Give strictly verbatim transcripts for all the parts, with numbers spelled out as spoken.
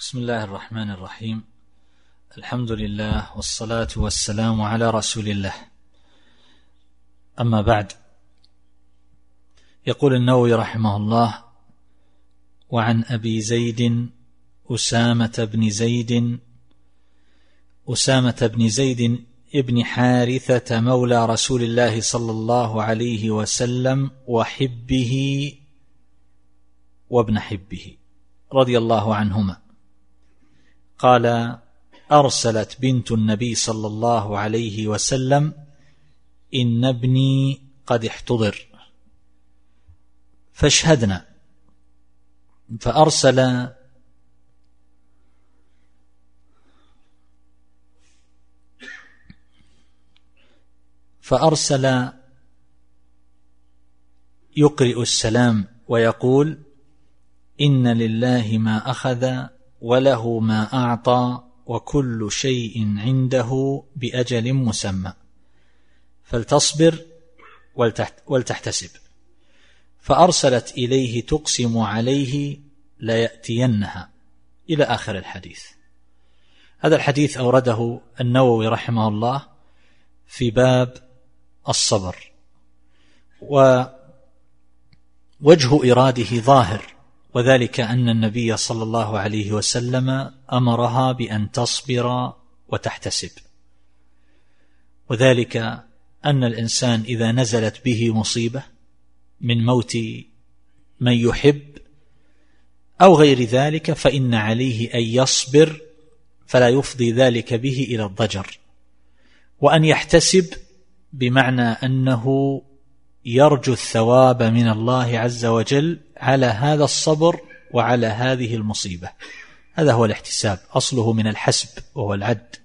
بسم الله الرحمن الرحيم. الحمد لله والصلاة والسلام على رسول الله. أما بعد، يقول النووي رحمه الله: وعن أبي زيد أسامة بن زيد أسامة بن زيد ابن حارثة مولى رسول الله صلى الله عليه وسلم وحبه وابن حبه رضي الله عنهما قال: أرسلت بنت النبي صلى الله عليه وسلم: إن ابني قد احتضر فاشهدنا. فأرسل فأرسل يقرئ السلام ويقول: إن لله ما أخذ وله ما أعطى وكل شيء عنده بأجل مسمى فلتصبر ولتحتسب. فأرسلت إليه تقسم عليه ليأتينها، إلى آخر الحديث. هذا الحديث أورده النووي رحمه الله في باب الصبر، ووجه إراده ظاهر، وذلك أن النبي صلى الله عليه وسلم أمرها بأن تصبر وتحتسب، وذلك أن الإنسان إذا نزلت به مصيبة من موت من يحب أو غير ذلك فإن عليه أن يصبر، فلا يفضي ذلك به إلى الضجر، وأن يحتسب بمعنى أنه يرجو الثواب من الله عز وجل على هذا الصبر وعلى هذه المصيبة. هذا هو الاحتساب، أصله من الحسب وهو العد.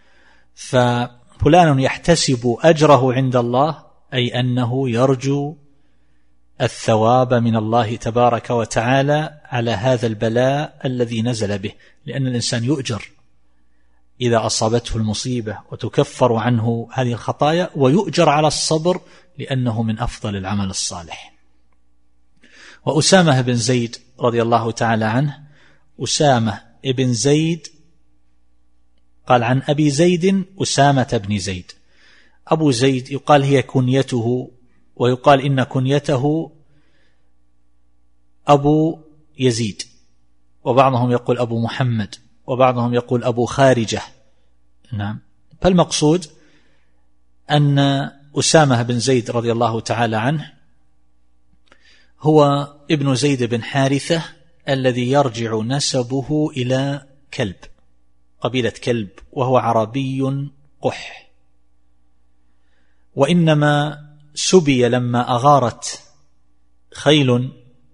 ففلان يحتسب أجره عند الله، أي أنه يرجو الثواب من الله تبارك وتعالى على هذا البلاء الذي نزل به، لأن الإنسان يؤجر إذا أصابته المصيبة وتكفر عنه هذه الخطايا، ويؤجر على الصبر لأنه من أفضل العمل الصالح. وأسامة بن زيد رضي الله تعالى عنه، أسامة بن زيد قال عن أبي زيد أسامة بن زيد. أبو زيد يقال هي كنيته، ويقال إن كنيته أبو يزيد، وبعضهم يقول أبو محمد، وبعضهم يقول أبو خارجة. نعم. فالمقصود أن أسامة بن زيد رضي الله تعالى عنه هو ابن زيد بن حارثة الذي يرجع نسبه إلى كلب، قبيلة كلب، وهو عربي قح، وإنما سبي لما أغارت خيل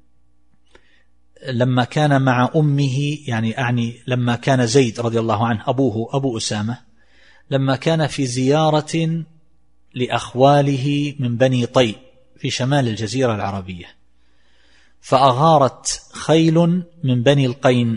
لما كان مع أمه، يعني أعني لما كان زيد رضي الله عنه أبوه أبو أسامة لما كان في زيارة لأخواله من بني طي في شمال الجزيرة العربية، فأغارت خيل من بني القين،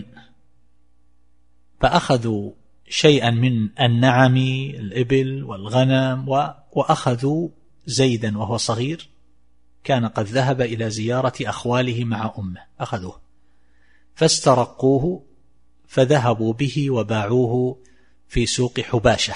فأخذوا شيئا من النعم الإبل والغنم، وأخذوا زيدا وهو صغير، كان قد ذهب إلى زيارة أخواله مع أمه، أخذوه فاسترقوه فذهبوا به وباعوه في سوق حباشة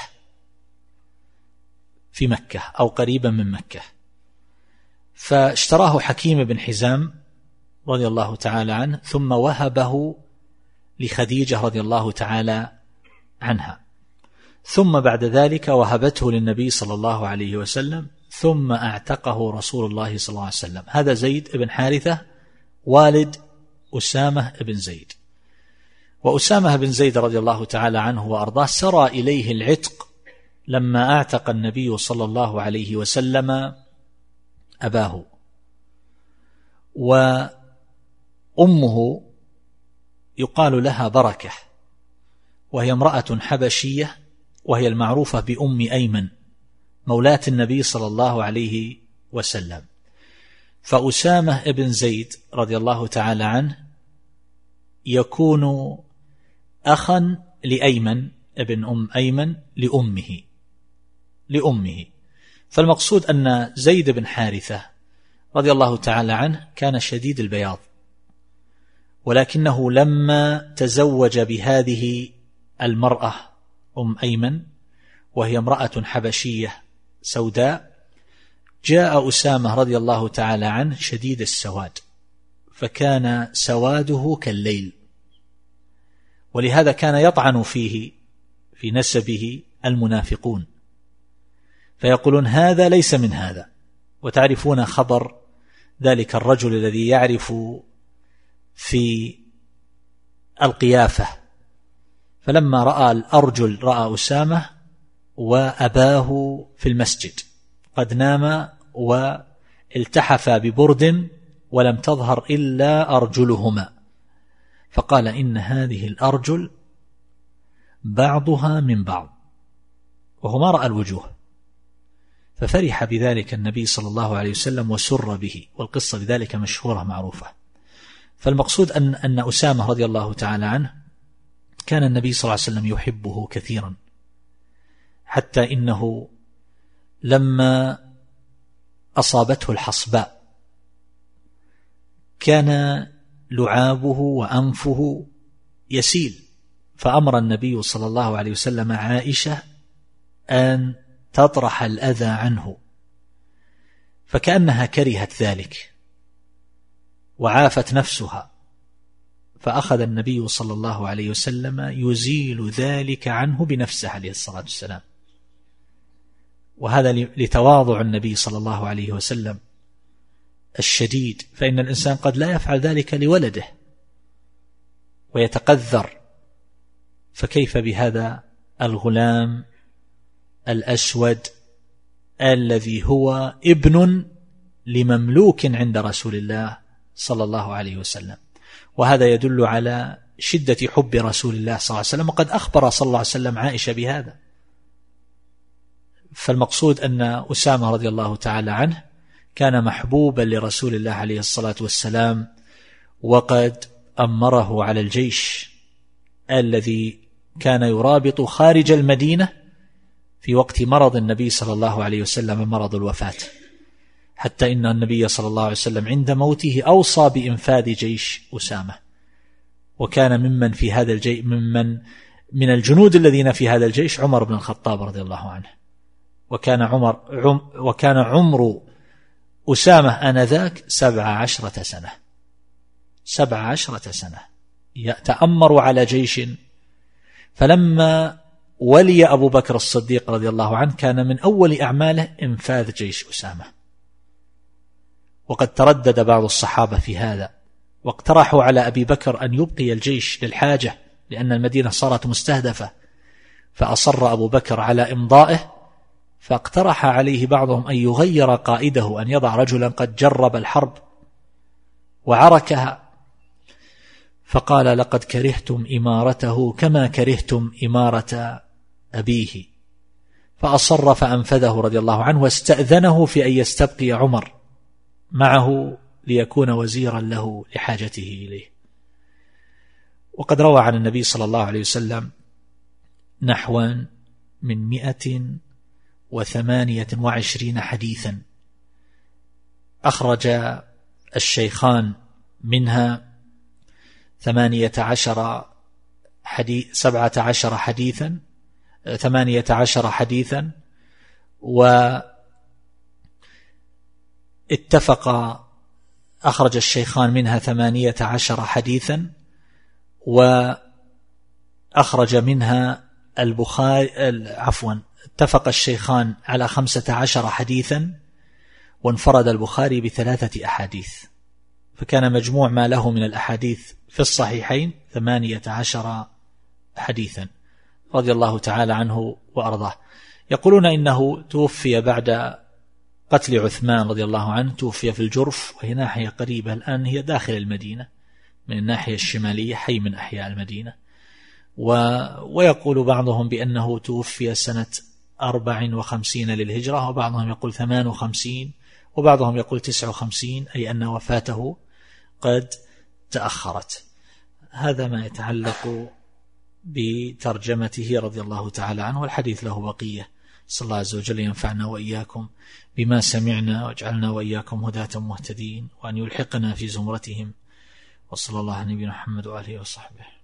في مكة أو قريبا من مكة. فاشتراه حكيم بن حزام رضي الله تعالى عنه، ثم وهبه لخديجة رضي الله تعالى عنها، ثم بعد ذلك وهبته للنبي صلى الله عليه وسلم، ثم اعتقه رسول الله صلى الله عليه وسلم. هذا زيد بن حارثة والد أسامة بن زيد. وأسامة بن زيد رضي الله تعالى عنه وأرضاه سرى إليه العتق لما اعتق النبي صلى الله عليه وسلم أباه. وأمه يقال لها بركة، وهي امرأة حبشية، وهي المعروفة بأم أيمن مولاة النبي صلى الله عليه وسلم. فأسامة بن زيد رضي الله تعالى عنه يكون أخا لأيمن ابن أم أيمن لأمه لأمه فالمقصود أن زيد بن حارثة رضي الله تعالى عنه كان شديد البياض، ولكنه لما تزوج بهذه المرأة أم أيمن وهي امرأة حبشية سوداء، جاء أسامة رضي الله تعالى عنه شديد السواد، فكان سواده كالليل، ولهذا كان يطعن فيه في نسبه المنافقون فيقولون هذا ليس من هذا. وتعرفون خبر ذلك الرجل الذي يعرف في القيافة، فلما رأى الأرجل رأى أسامة وأباه في المسجد قد نام والتحف ببرد ولم تظهر إلا أرجلهما، فقال إن هذه الأرجل بعضها من بعض، وهو ما رأى الوجوه، ففرح بذلك النبي صلى الله عليه وسلم وسر به، والقصة بذلك مشهورة معروفة. فالمقصود أن, أن أسامة رضي الله تعالى عنه كان النبي صلى الله عليه وسلم يحبه كثيرا، حتى إنه لما أصابته الحصباء كان لعابه وأنفه يسيل، فأمر النبي صلى الله عليه وسلم عائشة أن تطرح الأذى عنه، فكأنها كرهت ذلك وعافت نفسها، فأخذ النبي صلى الله عليه وسلم يزيل ذلك عنه بنفسه عليه الصلاة والسلام. وهذا لتواضع النبي صلى الله عليه وسلم الشديد، فإن الإنسان قد لا يفعل ذلك لولده ويتقذر، فكيف بهذا الغلام الأسود الذي هو ابن لمملوك عند رسول الله صلى الله عليه وسلم. وهذا يدل على شدة حب رسول الله صلى الله عليه وسلم، وقد أخبر صلى الله عليه وسلم عائشة بهذا. فالمقصود أن أسامة رضي الله تعالى عنه كان محبوبا لرسول الله عليه الصلاة والسلام، وقد أمره على الجيش الذي كان يرابط خارج المدينة في وقت مرض النبي صلى الله عليه وسلم، مرض الوفاة، حتى إن النبي صلى الله عليه وسلم عند موته أوصى بإنفاذ جيش أسامة، وكان ممن في هذا الجيش ممن من الجنود الذين في هذا الجيش عمر بن الخطاب رضي الله عنه، وكان عمر عم وكان عمر أسامة آنذاك سبع عشرة سنة سبع عشرة سنة يتأمر على جيش. فلما ولي أبو بكر الصديق رضي الله عنه كان من أول أعماله إنفاذ جيش أسامة، وقد تردد بعض الصحابة في هذا، واقترحوا على أبي بكر أن يبقي الجيش للحاجة لأن المدينة صارت مستهدفة، فأصر أبو بكر على إمضائه، فاقترح عليه بعضهم أن يغير قائده، أن يضع رجلا قد جرب الحرب وعركها، فقال لقد كرهتم إمارته كما كرهتم إمارة أبيه، فأصر فأنفذه رضي الله عنه، واستأذنه في أن يستبقي عمر معه ليكون وزيرا له لحاجته إليه. وقد روى عن النبي صلى الله عليه وسلم نحو من مئة وثمانية وعشرين حديثا، أخرج الشيخان منها ثمانية عشر حديث سبعة عشر حديثا ثمانية عشر حديثا، واتفق أخرج الشيخان منها ثمانية عشر حديثا، وأخرج منها البخاري عفوا اتفق الشيخان على خمسة عشر حديثا، وانفرد البخاري بثلاثة أحاديث، فكان مجموع ما له من الأحاديث في الصحيحين ثمانية عشر حديثا رضي الله تعالى عنه وأرضاه. يقولون إنه توفي بعد قتل عثمان رضي الله عنه، توفي في الجرف، وهي ناحية قريبة الآن، هي داخل المدينة من الناحية الشمالية، حي من أحياء المدينة. و... ويقول بعضهم بأنه توفي سنة أربع وخمسين للهجرة، وبعضهم يقول ثمان وخمسين، وبعضهم يقول تسع وخمسين، أي أن وفاته قد تأخرت. هذا ما يتعلق بترجمته رضي الله تعالى عنه، والحديث له بقية. صلى الله عز وجل ينفعنا وإياكم بما سمعنا، واجعلنا وإياكم هداة مهتدين، وأن يلحقنا في زمرتهم، وصلى الله على نبينا محمد وآله وصحبه.